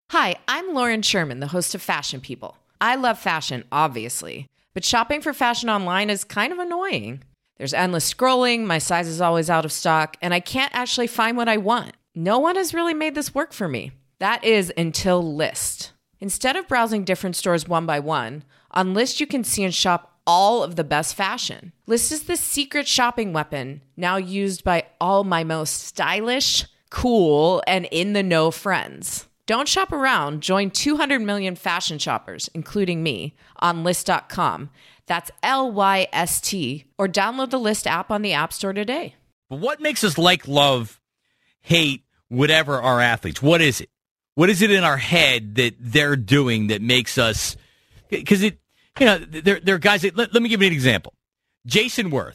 Hi, I'm Lauren Sherman, the host of Fashion People. I love fashion, obviously, but shopping for fashion online is kind of annoying. There's endless scrolling, my size is always out of stock, and I can't actually find what I want. No one has really made this work for me. That is until Lyst. Instead of browsing different stores one by one, on Lyst you can see and shop all of the best fashion. Lyst is the secret shopping weapon, now used by all my most stylish, cool, and in-the-know friends. Don't shop around. Join 200 million fashion shoppers, including me, on Lyst.com. That's Lyst, or download the Lyst app on the App Store today. But what makes us like, love, hate, whatever our athletes? What is it? What is it in our head that they're doing that makes us? Because they're guys. Let me give you an example. Jason Worth.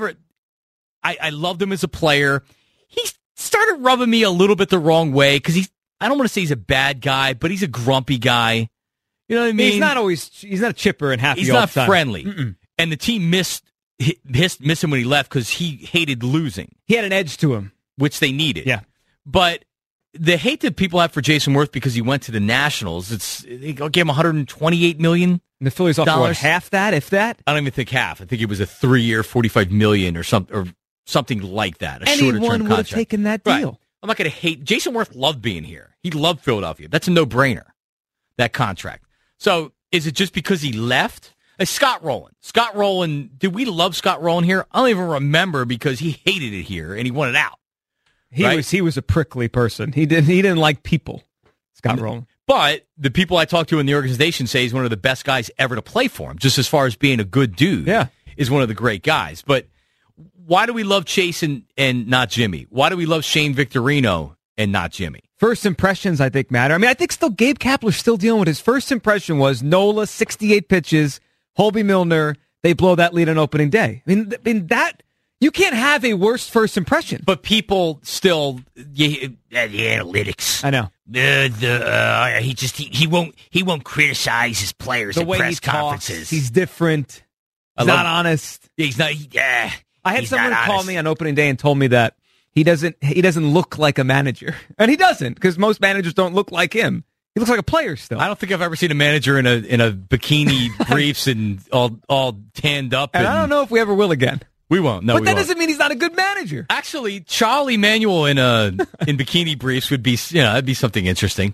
I loved him as a player. He started rubbing me a little bit the wrong way because I don't want to say he's a bad guy, but he's a grumpy guy. You know what I mean? He's not a chipper and happy. He's all not the time. friendly. Mm-mm. And the team missed him when he left because he hated losing. He had an edge to him, which they needed. Yeah. But the hate that people have for Jason Worth because he went to the Nationals, they gave him $128 million. And the Phillies offered half that, if that. I don't even think half. I think it was a 3-year, $45 million or something like that. Anyone would have taken that deal. Right. I'm not going to hate. Jason Worth loved being here. He loved Philadelphia. That's a no-brainer, that contract. So is it just because he left? Like Scott Rowland, did we love Scott Rowland here? I don't even remember because he hated it here and he wanted out. He was a prickly person. He didn't like people, Scott Rowland. But the people I talked to in the organization say he's one of the best guys ever to play for him, just as far as being a good dude. Yeah. Is one of the great guys. But why do we love Chase and not Jimmy? Why do we love Shane Victorino and not Jimmy? First impressions, I think, matter. I mean, I think still Gabe Kapler's still dealing with his first impression was Nola, 68 pitches, Holby Milner, they blow that lead on opening day. I mean that you can't have a worse first impression. But people still the analytics. I know. He won't criticize his players the at way press he talks, conferences. He's different. He's not honest. He's not. I had someone call me on opening day and told me that he doesn't look like a manager, and he doesn't because most managers don't look like him. He looks like a player still. I don't think I've ever seen a manager in a bikini briefs and all tanned up. And I don't know if we ever will again. We won't. No, but that doesn't mean he's not a good manager. Actually, Charlie Manuel in bikini briefs would be that'd be something interesting.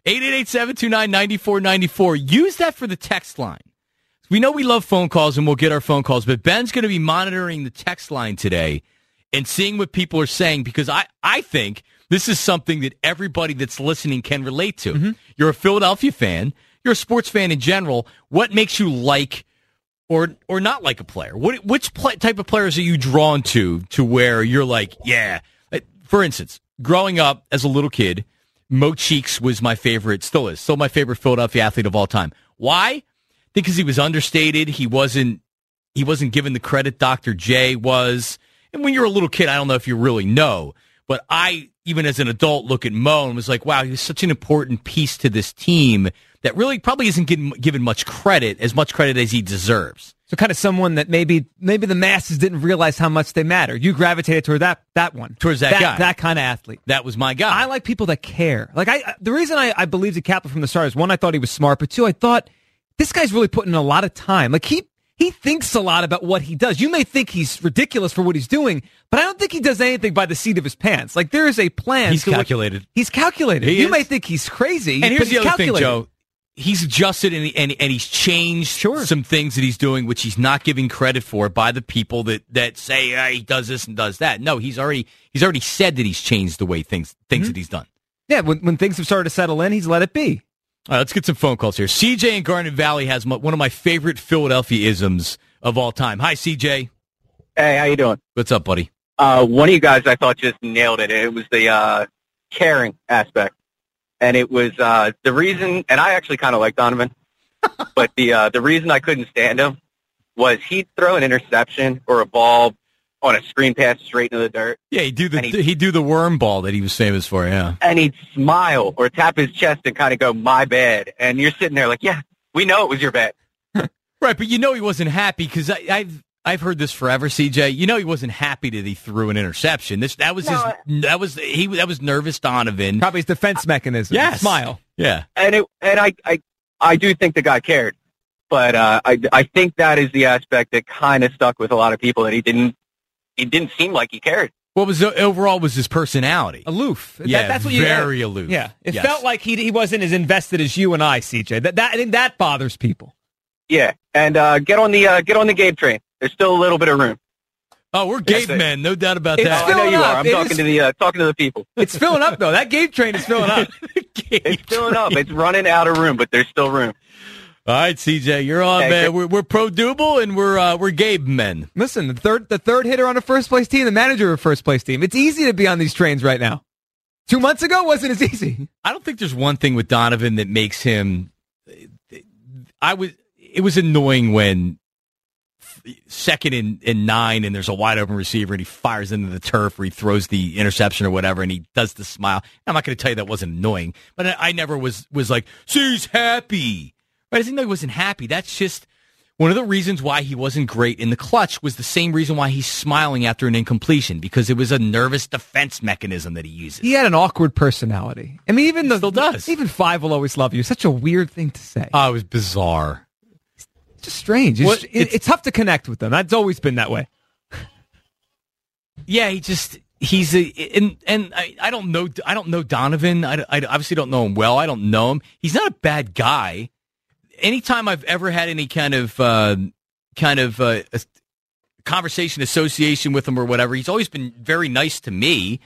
888-729-9494. Use that for the text line. We know we love phone calls and we'll get our phone calls, but Ben's going to be monitoring the text line today and seeing what people are saying because I think this is something that everybody that's listening can relate to. Mm-hmm. You're a Philadelphia fan. You're a sports fan in general. What makes you like or not like a player? Which type of players are you drawn to where you're like, yeah. For instance, growing up as a little kid, Mo Cheeks was my favorite, still is, still my favorite Philadelphia athlete of all time. Why? Because he was understated. He wasn't given the credit Dr. J was. And when you're a little kid, I don't know if you really know, but I, even as an adult, look at Mo and was like, wow, he's such an important piece to this team that really probably isn't given much credit as he deserves. So kind of someone that maybe the masses didn't realize how much they matter. You gravitated toward that one. Towards that guy. That kind of athlete. That was my guy. I like people that care. Like the reason I believed in Kapler from the start is, one, I thought he was smart, but two, I thought this guy's really putting in a lot of time. Like he thinks a lot about what he does. You may think he's ridiculous for what he's doing, but I don't think he does anything by the seat of his pants. Like there is a plan. He's calculated. He's calculated. You may think he's crazy, and here's the other thing, calculated. Joe. He's adjusted and he's changed some things that he's doing, which he's not giving credit for by the people that say he does this and does that. No, he's already said that he's changed the way things that he's done. Yeah, when things have started to settle in, he's let it be. All right, let's get some phone calls here. CJ in Garnet Valley has one of my favorite Philadelphia isms of all time. Hi, CJ. Hey, how you doing? What's up, buddy? One of you guys I thought just nailed it. It was the caring aspect. And it was the reason, and I actually kind of like Donovan, but the reason I couldn't stand him was he'd throw an interception or a ball on a screen pass straight into the dirt. Yeah, he'd do the worm ball that he was famous for, yeah. And he'd smile or tap his chest and kind of go, my bad. And you're sitting there like, yeah, we know it was your bad. Right, but you know he wasn't happy because I've heard this forever, CJ. You know he wasn't happy that he threw an interception. That was nervous Donovan. Probably his defense mechanism. Yes. Smile. Yeah. And I do think the guy cared, but I think that is the aspect that kind of stuck with a lot of people, that he didn't seem like he cared. What was overall was his personality? Aloof. Yeah, that's what very aloof. Yeah, it Yes. felt like he wasn't as invested as you and I, CJ. I think that bothers people. Yeah, and get on the Gabe train. There's still a little bit of room. Oh, we're Gabe men, no doubt about It's that. I know you up. are. I'm talking to the people. It's filling up though. That Gabe train is filling up. It's filling up. It's running out of room, but there's still room. All right, CJ, you're on, man. We're Pro Double and we're Gabe men. Listen, the third hitter on a first place team, the manager of a first place team. It's easy to be on these trains right now. 2 months ago wasn't as easy. I don't think there's one thing with Donovan that makes him. It was annoying when second and 9 and there's a wide open receiver and he fires into the turf or he throws the interception or whatever and he does the smile. I'm not going to tell you that wasn't annoying, but I never was like, see, he's happy. Right? I didn't know he wasn't happy. That's just one of the reasons why he wasn't great in the clutch was the same reason why he's smiling after an incompletion, because it was a nervous defense mechanism that he uses. He had an awkward personality. I mean, Still does. Even 5 will always love you. Such a weird thing to say. Oh, it was bizarre. Just strange. It's tough to connect with them. That's always been that way. Yeah, I don't know Donovan. I obviously don't know him well. I don't know him. He's not a bad guy. Anytime I've ever had any kind of a conversation, association with him or whatever, he's always been very nice to me.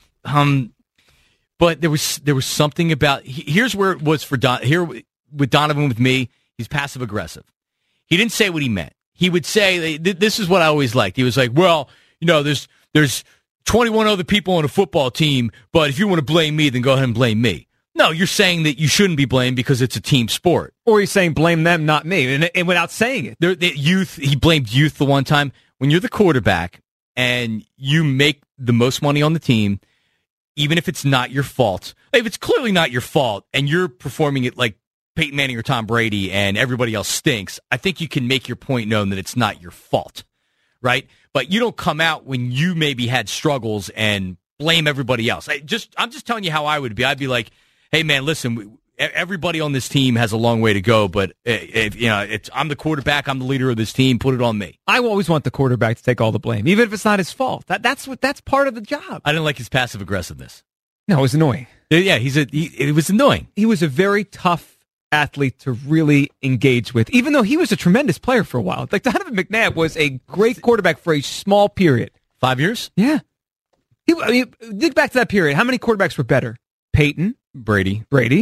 But there was something about here's where it was for here with Donovan with me. He's passive aggressive. He didn't say what he meant. He would say, this is what I always liked. He was like, well, there's 21 other people on a football team, but if you want to blame me, then go ahead and blame me. No, you're saying that you shouldn't be blamed because it's a team sport. Or you're saying blame them, not me, and without saying it. He blamed youth the one time. When you're the quarterback and you make the most money on the team, even if it's not your fault, if it's clearly not your fault and you're performing it like Peyton Manning or Tom Brady and everybody else stinks, I think you can make your point known that it's not your fault, right? But you don't come out when you maybe had struggles and blame everybody else. I'm just telling you how I would be. I'd be like, hey, man, listen, everybody on this team has a long way to go, but I'm the quarterback, I'm the leader of this team, put it on me. I always want the quarterback to take all the blame, even if it's not his fault. That's part of the job. I didn't like his passive aggressiveness. No, it was annoying. Yeah, it was annoying. He was a very tough athlete to really engage with, even though he was a tremendous player for a while. Like Donovan McNabb was a great quarterback for a small period. 5 years? Yeah. Think back to that period. How many quarterbacks were better? Peyton. Brady.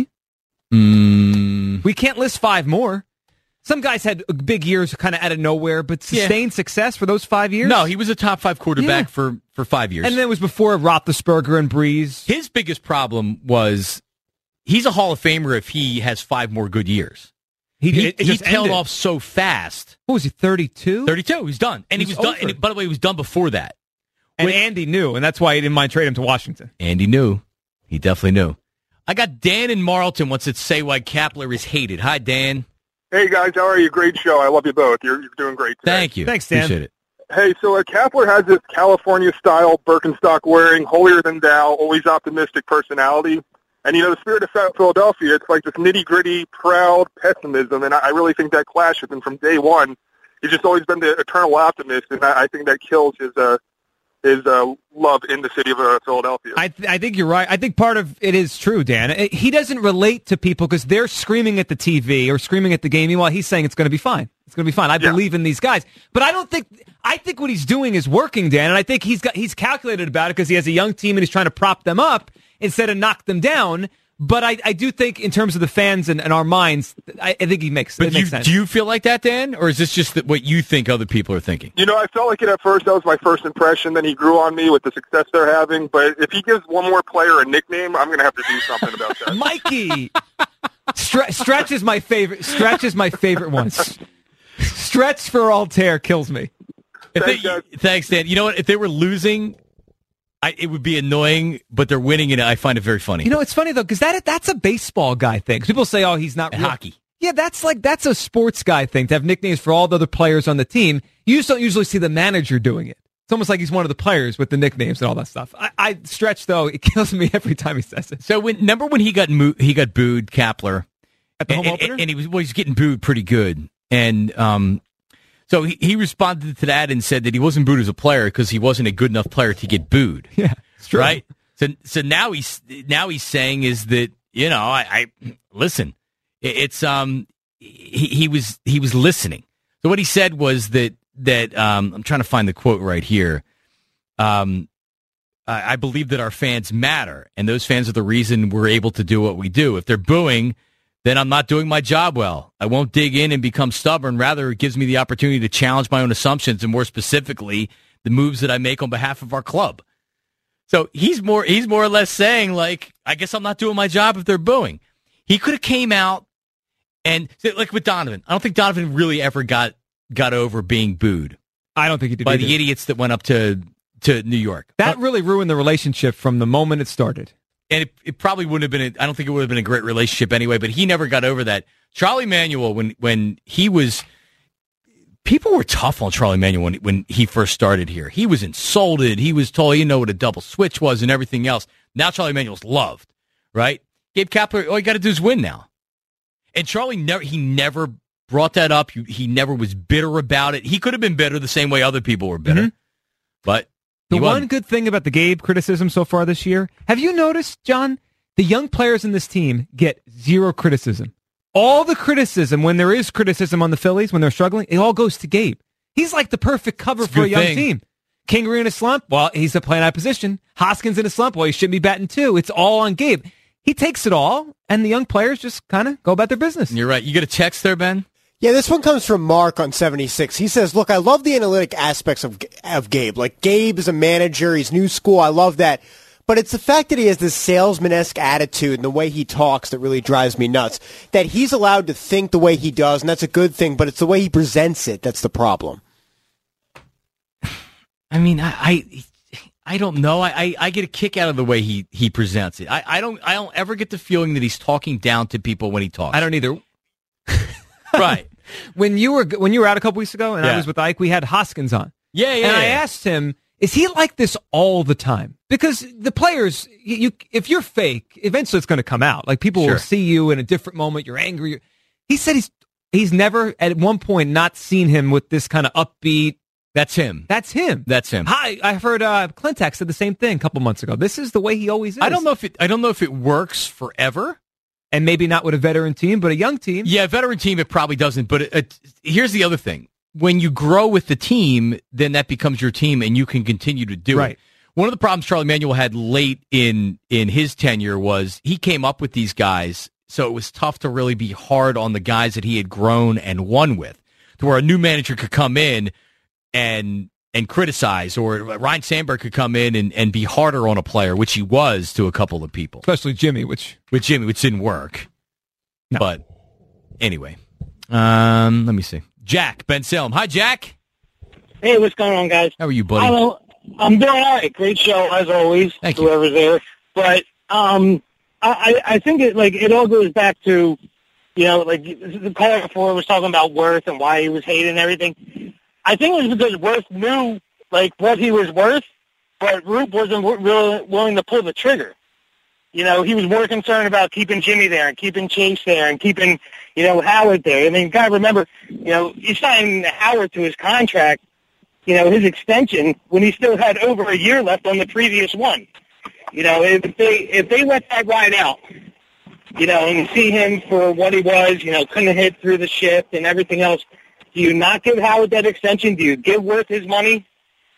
We can't list 5 more. Some guys had big years kind of out of nowhere, but sustained success for those 5 years? No, he was a top 5 quarterback for 5 years. And then it was before Roethlisberger and Breeze. His biggest problem was he's a Hall of Famer if he has 5 more good years. He tailed off so fast. What was he, 32? 32, he's done. And he was done. And by the way, he was done before that. And Andy knew, and that's why he didn't mind trading him to Washington. Andy knew. He definitely knew. I got Dan in Marlton wants to say why Kapler is hated. Hi, Dan. Hey, guys. How are you? Great show. I love you both. You're doing great today. Thank you. Thanks, Dan. Appreciate it. Hey, so Kapler has this California-style Birkenstock-wearing, holier-than-thou, always optimistic personality. And, the spirit of Philadelphia, it's like this nitty-gritty, proud pessimism, and I really think that clashed with him from day one. He's just always been the eternal optimist, and I think that kills his love in the city of Philadelphia. I think you're right. I think part of it is true, Dan. He doesn't relate to people because they're screaming at the TV or screaming at the game. Meanwhile, he's saying it's going to be fine. It's going to be fine. I believe in these guys. But I think what he's doing is working, Dan, and I think he's calculated about it because he has a young team and he's trying to prop them up instead of knock them down. But I do think in terms of the fans and our minds, I think it makes sense. Do you feel like that, Dan? Or is this just what you think other people are thinking? I felt like it at first. That was my first impression. Then he grew on me with the success they're having. But if he gives one more player a nickname, I'm going to have to do something about that. Mikey! Stretch is my favorite. Stretch is my favorite one. Stretch for Altair kills me. Thanks, Dan. You know what? If they were losing, it would be annoying, but they're winning, and I find it very funny. It's funny, though, because that's a baseball guy thing. People say, oh, he's not real. Hockey. Yeah, that's a sports guy thing to have nicknames for all the other players on the team. You just don't usually see the manager doing it. It's almost like he's one of the players with the nicknames and all that stuff. I Stretch, though, it kills me every time he says it. So remember when he got booed, Kapler, At the home opener? and he was getting booed pretty good, and so he responded to that and said that he wasn't booed as a player because he wasn't a good enough player to get booed. Yeah, it's true. Right. So now he's saying is that I listen. It's he was listening. So what he said was that I'm trying to find the quote right here. I believe that our fans matter, and those fans are the reason we're able to do what we do. If they're booing, then I'm not doing my job well. I won't dig in and become stubborn. Rather, it gives me the opportunity to challenge my own assumptions and, more specifically, the moves that I make on behalf of our club. So he's more or less saying, like, I guess I'm not doing my job if they're booing. He could have came out and, like with Donovan, I don't think Donovan really ever got over being booed. I don't think he did by either. the idiots that went up to New York. That really ruined the relationship from the moment it started. And it probably wouldn't have been, I don't think it would have been a great relationship anyway, but he never got over that. Charlie Manuel, when he was, people were tough on Charlie Manuel when he first started here. He was insulted. He was told, what a double switch was and everything else. Now Charlie Manuel's loved, right? Gabe Kapler, all you got to do is win now. And Charlie never brought that up. He never was bitter about it. He could have been bitter the same way other people were bitter. Mm-hmm. But the one good thing about the Gabe criticism so far this year, have you noticed, John, the young players in this team get zero criticism. All the criticism, when there is criticism on the Phillies, when they're struggling, it all goes to Gabe. He's like the perfect cover for a young team. Kingery in a slump, well, he's playing out of position. Hoskins in a slump, well, he shouldn't be batting too. It's all on Gabe. He takes it all, and the young players just kind of go about their business. You're right. You get a text there, Ben? Yeah, this one comes from Mark on 76. He says, look, I love the analytic aspects of Gabe. Like, Gabe is a manager. He's new school. I love that. But it's the fact that he has this salesman-esque attitude and the way he talks that really drives me nuts. That he's allowed to think the way he does, and that's a good thing, but it's the way he presents it that's the problem. I mean, I don't know. I get a kick out of the way he presents it. I don't ever get the feeling that he's talking down to people when he talks. I don't either. Right. When you were out a couple weeks ago and I was with Ike, we had Hoskins on. Yeah. And I asked him, is he like this all the time? Because the players, if you're fake, eventually it's going to come out. Like, people will see you in a different moment. You're angry. He said he's never at one point not seen him with this kind of upbeat. That's him. That's him. I heard Clintack said the same thing a couple months ago. This is the way he always is. I don't know if it works forever. And maybe not with a veteran team, but a young team. Yeah, a veteran team, it probably doesn't. But here's the other thing. When you grow with the team, then that becomes your team, and you can continue to do it. One of the problems Charlie Manuel had late in his tenure was he came up with these guys, so it was tough to really be hard on the guys that he had grown and won with, to where a new manager could come in and criticize, or Ryan Sandberg could come in and be harder on a player, which he was to a couple of people. Especially Jimmy, which didn't work. No. But anyway, let me see. Jack, Ben Salem. Hi, Jack. Hey, what's going on, guys? How are you, buddy? I'm doing all right. Great show, as always. Thank you. Whoever's there. But I think it all goes back to, like the caller before was talking about Worth and why he was hated and everything. I think it was because Worth knew, what he was worth, but Roop wasn't really willing to pull the trigger. He was more concerned about keeping Jimmy there and keeping Chase there and keeping, Howard there. I mean, you got to remember, he signed Howard to his contract, his extension, when he still had over a year left on the previous one. If they let that ride out, and see him for what he was, couldn't hit through the shift and everything else, do you not give Howard that extension? Do you give Worth his money?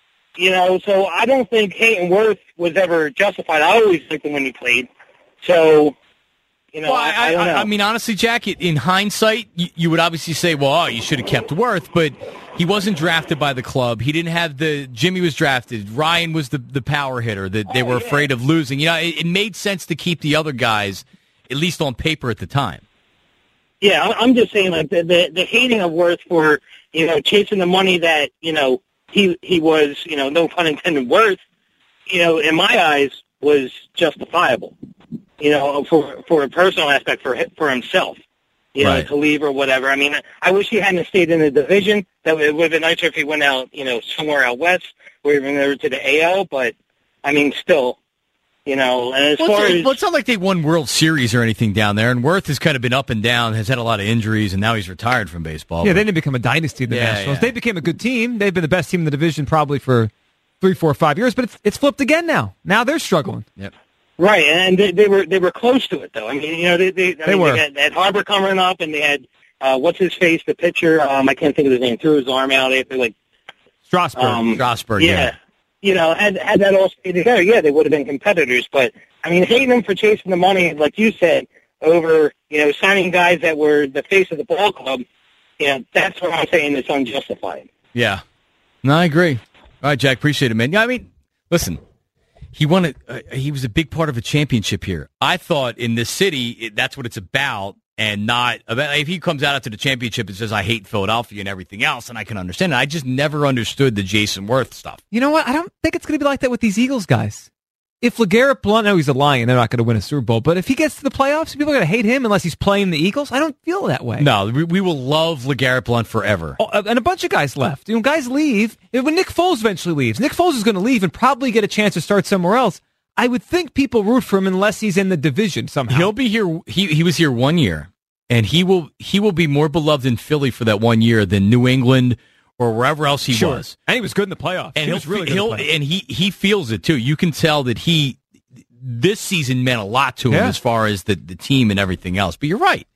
So I don't think hating Worth was ever justified. I always liked him when he played. So, I don't know. I mean, honestly, Jack, in hindsight, you would obviously say, well, you should have kept Worth, but he wasn't drafted by the club. He didn't have Jimmy was drafted. Ryan was the power hitter that they were afraid of losing. It made sense to keep the other guys, at least on paper at the time. Yeah, I'm just saying, the hating of Worth for, chasing the money that, he was, no pun intended, worth, in my eyes, was justifiable, for a personal aspect for himself. to leave or whatever. I mean, I wish he hadn't stayed in the division. That would have been nicer if he went out, somewhere out west or even over to the AL. But, I mean, still, and as far as... Well, it's not like they won World Series or anything down there, and Worth has kind of been up and down, has had a lot of injuries, and now he's retired from baseball. Yeah, they didn't become a dynasty in the Nationals. They became a good team. They've been the best team in the division probably for 3, 4, 5 years, but it's flipped again now. Now they're struggling. Yep. Right, and they were close to it, though. I mean, they had Harbor coming up, and they had, what's-his-face, the pitcher, I can't think of his name, threw his arm out after, Strasburg. Strasburg, yeah. Had that all stayed together, they would have been competitors. But, I mean, hating them for chasing the money, like you said, over, signing guys that were the face of the ball club, that's what I'm saying is unjustified. Yeah. No, I agree. All right, Jack, appreciate it, man. Yeah, I mean, listen, he won it. He was a big part of a championship here. I thought in this city, that's what it's about, and not about. If he comes out after the championship and says, I hate Philadelphia and everything else, and I can understand it. I just never understood the Jason Worth stuff. You know what? I don't think it's going to be like that with these Eagles guys. If LeGarrette Blount, no, he's a Lion, they're not going to win a Super Bowl, but if he gets to the playoffs, people are going to hate him unless he's playing the Eagles. I don't feel that way. No, we will love LeGarrette Blount forever. Oh, and a bunch of guys left. Guys leave. When Nick Foles eventually leaves, Nick Foles is going to leave and probably get a chance to start somewhere else. I would think people root for him unless he's in the division somehow. He'll be here. He was here 1 year, and he will be more beloved in Philly for that 1 year than New England or wherever else he was. And he was good in the playoffs. And he was really good. And he feels it too. You can tell that this season meant a lot to him as far as the team and everything else. But you're right.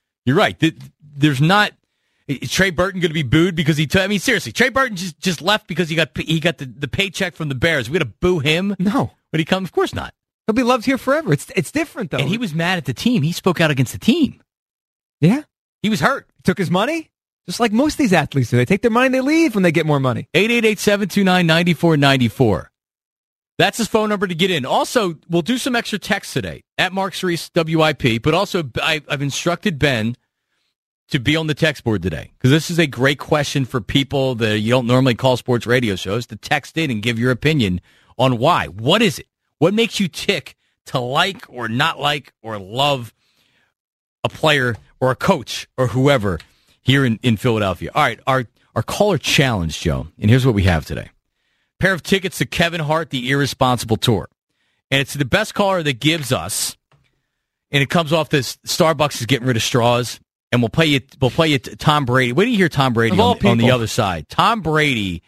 There's not. Is Trey Burton going to be booed because seriously, Trey Burton just left because he got the paycheck from the Bears. We got to boo him? No. When he comes, of course not. He'll be loved here forever. It's different though. And he was mad at the team. He spoke out against the team. Yeah. He was hurt. Took his money, just like most of these athletes do. They take their money and they leave when they get more money. 888-729-9494. That's his phone number to get in. Also, we'll do some extra text today at Mark Cerise WIP, but also I've instructed Ben to be on the text board today because this is a great question for people that you don't normally call sports radio shows to text in and give your opinion on why. What is it? What makes you tick to like or not like or love a player or a coach or whoever here in Philadelphia? All right, our caller challenge, Joe, and here's what we have today. Pair of tickets to Kevin Hart, The Irresponsible Tour. And it's the best caller that gives us, and it comes off this Starbucks is getting rid of straws, and we'll play you Tom Brady. Wait till you hear Tom Brady on the other side. Tom Brady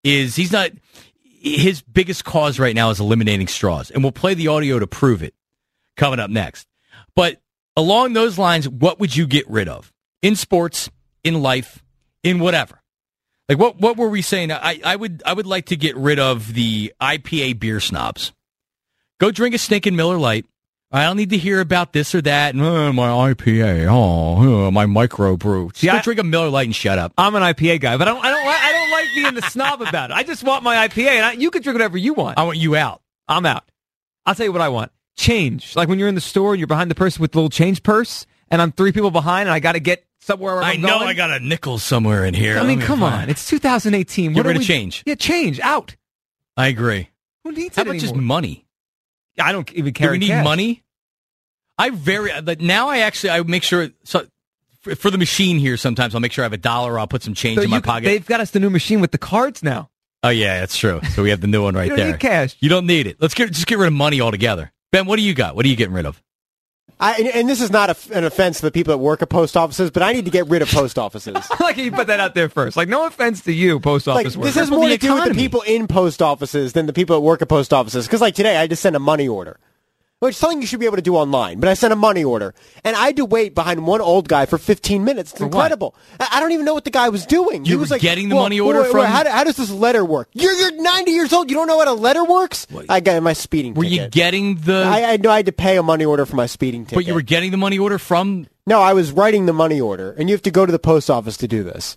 his biggest cause right now is eliminating straws, and we'll play the audio to prove it coming up next. But along those lines, what would you get rid of in sports, in life, in whatever? Like what were we saying? I would like to get rid of the IPA beer snobs. Go drink a stinking Miller Lite. I don't need to hear about this or that. My IPA, my microbrew. Just drink a Miller Lite and shut up. I'm an IPA guy, but I don't like being the snob about it. I just want my IPA, and you can drink whatever you want. I want you out. I'm out. I'll tell you what I want. Change. Like when you're in the store and you're behind the person with the little change purse, and I'm 3 people behind, and I got to get somewhere where I'm going. I got a nickel somewhere in here. I mean, come on. It's 2018. Get rid of change. Yeah, change. Out. I agree. Who needs How it about anymore? just money? I don't even care. Do we need money? I make sure. So for the machine here, sometimes I'll make sure I have $1 or I'll put some change in my pocket. They've got us the new machine with the cards now. Oh yeah, that's true. So we have the new one right you don't there. Need cash. You don't need it. Let's just get rid of money altogether. Ben, what do you got? What are you getting rid of? And this is not an offense to the people that work at post offices, but I need to get rid of post offices. Like you put that out there first. Like no offense to you, post office workers. This has more to do with the people in post offices than the people that work at post offices. Because like today, I had to send a money order. Which is something you should be able to do online. But I sent a money order. And I had to wait behind one old guy for 15 minutes. It's incredible. I don't even know what the guy was doing. You he was were like, getting the money order from... How does this letter work? You're 90 years old. You don't know how a letter works? I got my speeding ticket. Were you getting the... I had to pay a money order for my speeding ticket. But you were getting the money order from... No, I was writing the money order. And you have to go to the post office to do this.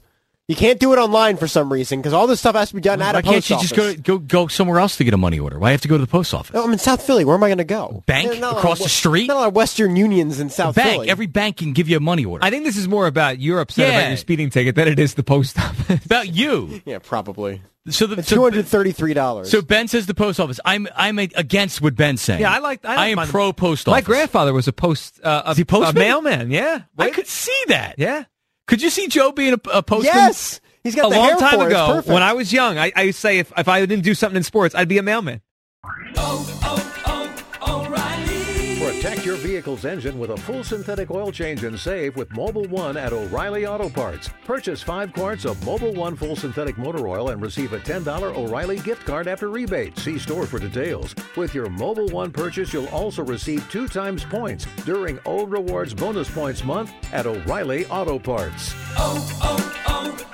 You can't do it online for some reason because all this stuff has to be done at a Why post can't you office. just go somewhere else to get a money order? Why have to go to the post office? No, I'm in South Philly. Where am I going to go? Bank across the street? Not a lot of Western Unions in South Bank. Philly. Every bank can give you a money order. I think this is more about you're upset about your speeding ticket than it is the post office. About you. Yeah, probably. So $233. So Ben says the post office. I'm against what Ben's saying. Yeah, I am mind- pro post office. My grandfather was a he postman? a mailman. Yeah, I could see that. Yeah. Could you see Joe being a postman? Yes. He's got A the long hair time for it. It's ago, perfect. when I was young, I used to say if I didn't do something in sports, I'd be a mailman. Protect your vehicle's engine with a full synthetic oil change and save with Mobil 1 at O'Reilly Auto Parts. Purchase 5 quarts of Mobil 1 full synthetic motor oil and receive a $10 O'Reilly gift card after rebate. See store for details. With your Mobil 1 purchase, you'll also receive 2 times points during O Rewards Bonus Points Month at O'Reilly Auto Parts.